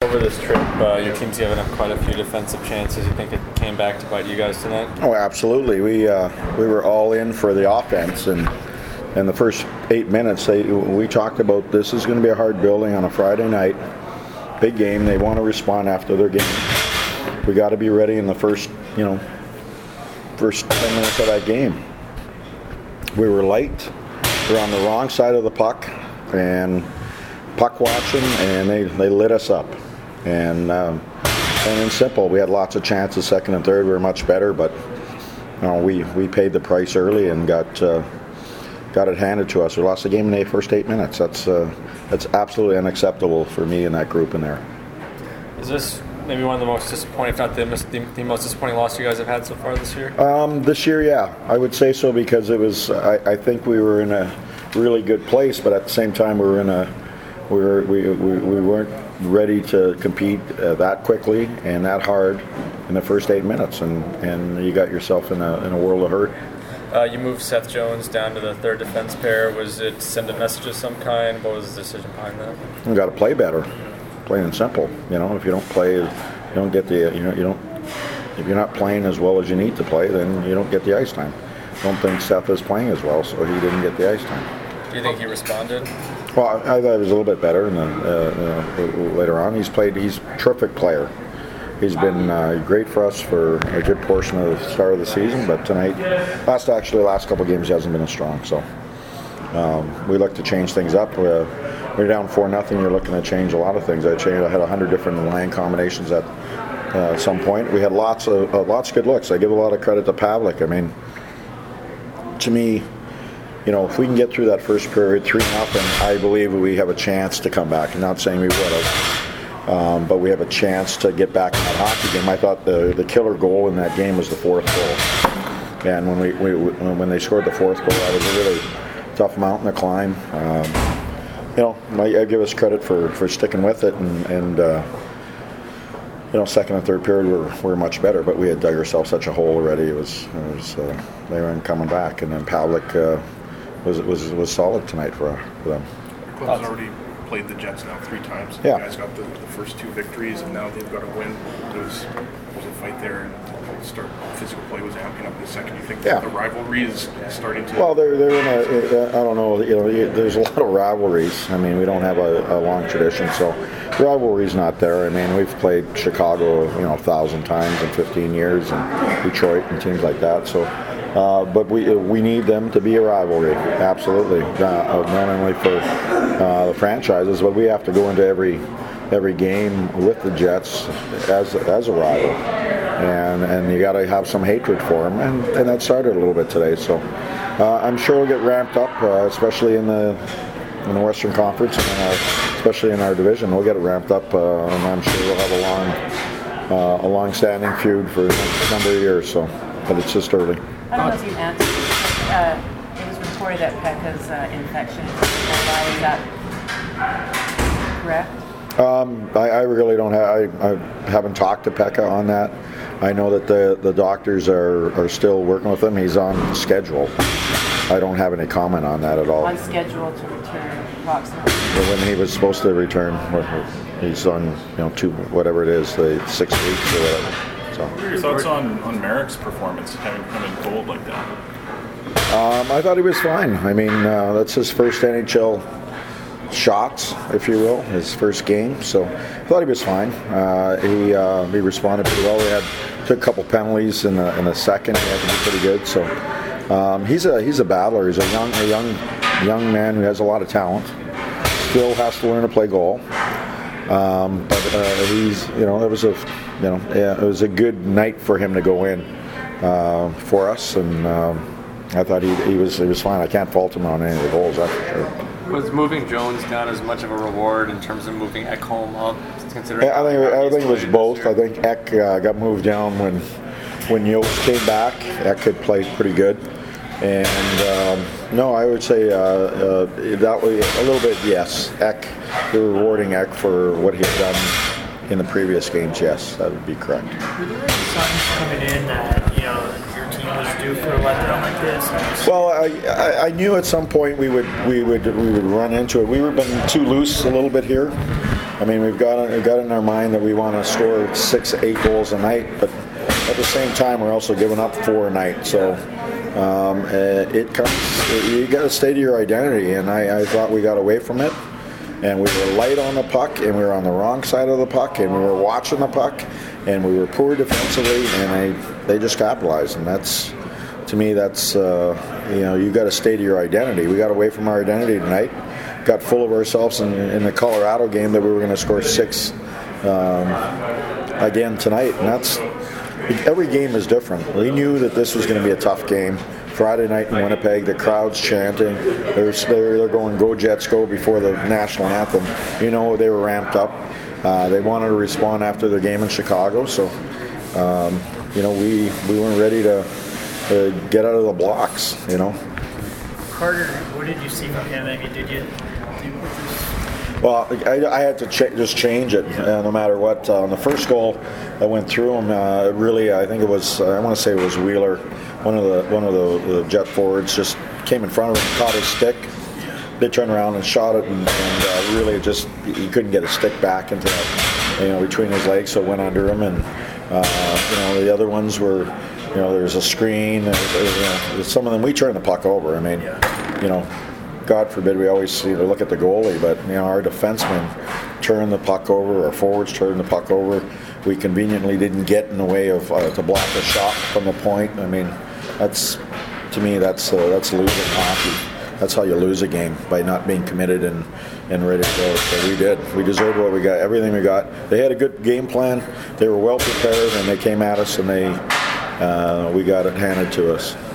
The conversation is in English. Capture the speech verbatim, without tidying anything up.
over this trip, uh, your team's given up quite a few defensive chances. You think it came back to bite you guys tonight? Oh, absolutely. We uh, we were all in for the offense, and in the first eight minutes, they, we talked about this is going to be a hard building on a Friday night, big game. They want to respond after their game. We got to be ready in the first, you know, first ten minutes of that game. We were light. We were on the wrong side of the puck, and puck watching, and they, they lit us up. And um, and in simple, we had lots of chances. Second and third, we were much better, but you know, we we paid the price early and got uh, got it handed to us. We lost the game in the first eight minutes. That's uh, that's absolutely unacceptable for me and that group in there. Is this maybe one of the most disappointing, if not the, the, the most disappointing loss you guys have had so far this year? Um, this year, yeah, I would say so, because it was. I, I think we were in a really good place, but at the same time, we were in a we were we we, we weren't ready to compete uh, that quickly and that hard in the first eight minutes, and, and you got yourself in a in a world of hurt. Uh, you moved Seth Jones down to the third defense pair. Was it to send a message of some kind? What was the decision behind that? You got to play better, plain and simple. You know, if you don't play, you don't get the you know you don't. If you're not playing as well as you need to play, then you don't get the ice time. I don't think Seth is playing as well, so he didn't get the ice time. Do you think he responded? Well, I, I thought he was a little bit better, and then uh, uh, later on, he's played. He's a terrific player. He's been uh, great for us for a good portion of the start of the season, but tonight, last actually the last couple of games, he hasn't been as strong. So um, we look to change things up. Uh, we're down four nothing. You're looking to change a lot of things. I changed. I had a hundred different line combinations at uh, some point. We had lots of uh, lots of good looks. I give a lot of credit to Pavlik. I mean, to me, you know, if we can get through that first period three nothing, I believe we have a chance to come back. I'm not saying we would have, um, but we have a chance to get back in that hockey game. I thought the the killer goal in that game was the fourth goal, and when we, we when they scored the fourth goal, that was a really tough mountain to climb. Um, you know, I, I give us credit for, for sticking with it, and, and uh, you know, second and third period were were much better, but we had dug ourselves such a hole already. It was it was uh, they weren't coming back, and then Pavlik uh, was was was solid tonight for, for them. The club's already played the Jets now three times. Yeah. You guys got the, the first two victories, and now they've got to win. There was, there was a fight there, and the start physical play was amping up in the second. You think yeah. the rivalry is starting to? Well, they're they're in a. I don't know. You know, there's a lot of rivalries. I mean, we don't have a, a long tradition, so rivalry's not there. I mean, we've played Chicago, you know, a thousand times in fifteen years, and Detroit and teams like that. So. Uh, but we we need them to be a rivalry, absolutely. Uh, not only for uh, the franchises, but we have to go into every every game with the Jets as as a rival, and and you got to have some hatred for them, and, and that started a little bit today. So uh, I'm sure we'll get ramped up, uh, especially in the in the Western Conference, and in our, especially in our division. We'll get it ramped up, uh, and I'm sure we'll have a long uh, a long-standing feud for the next number of years. So, but it's just early. I don't know if you answered. Uh, it was reported that Pekka's uh, infection is Ebola. Is that correct? Um, I, I really don't have. I, I haven't talked to Pekka on that. I know that the, the doctors are, are still working with him. He's on schedule. I don't have any comment on that at all. On schedule to return approximately. When he was supposed to return, he's on, you know, two whatever it is, the six weeks or whatever. So. What are your thoughts on, on Merrick's performance, having come in cold like that? Um, I thought he was fine. I mean, uh, that's his first N H L shots, if you will, his first game. So I thought he was fine. Uh, he uh, he responded pretty well. We had took a couple penalties in the in the second. He had to be pretty good. So um, he's a he's a battler. He's a young a young young man who has a lot of talent. Still has to learn to play goal. Um, but uh, he's you know it was a you know yeah, it was a good night for him to go in uh, for us, and um, I thought he he was he was fine. I can't fault him on any of the goals, that's for sure. Was moving Jones down as much of a reward in terms of moving Ekholm up? Considering yeah, I think I think it was both. I think Ek uh, got moved down when when Yost came back. Ek had played pretty good, and um, no, I would say uh, uh, that was a little bit yes. Ek, you're rewarding Ek for what he had done in the previous games. Yes, that would be correct. Were there any signs coming in that you know your team was due for a letdown like this? Well, I, I, I knew at some point we would we would we would run into it. We were been too loose a little bit here. I mean, we've got we've got in our mind that we want to score six, eight goals a night, but at the same time, we're also giving up four a night. So um, it comes. You got to stay to your identity, and I, I thought we got away from it. And we were light on the puck, and we were on the wrong side of the puck, and we were watching the puck, and we were poor defensively, and they they just capitalized. And that's, to me, that's uh, you know, you got to stay to your identity. We got away from our identity tonight. Got full of ourselves in, in the Colorado game that we were going to score six um, again tonight, and that's every game is different. We knew that this was going to be a tough game. Friday night in Winnipeg, the crowd's chanting. They're, they're going "Go Jets, go" before the national anthem. You know, they were ramped up. Uh, they wanted to respond after their game in Chicago, so um, you know we we weren't ready to, to get out of the blocks. You know. Carter, what did you see from him? I mean, did you? Well, I, I had to ch- just change it uh, no matter what. Uh, on the first goal that went through him, uh, really, I think it was, uh, I want to say it was Wheeler, one of the one of the, the Jet forwards, just came in front of him, caught his stick. They turned around and shot it, and, and uh, really just, he couldn't get his stick back into that, you know, between his legs, so it went under him. And, uh, you know, the other ones were, you know, there's a screen. And, you know, some of them, we turned the puck over. I mean, you know, God forbid we always you know, look at the goalie, but you know our defensemen turn the puck over, our forwards turn the puck over. We conveniently didn't get in the way of uh, to block a shot from the point. I mean, that's to me that's uh, that's losing hockey. That's how you lose a game, by not being committed and, and ready to go. So we did. We deserved what we got, everything we got. They had a good game plan. They were well prepared, and they came at us, and they uh, we got it handed to us.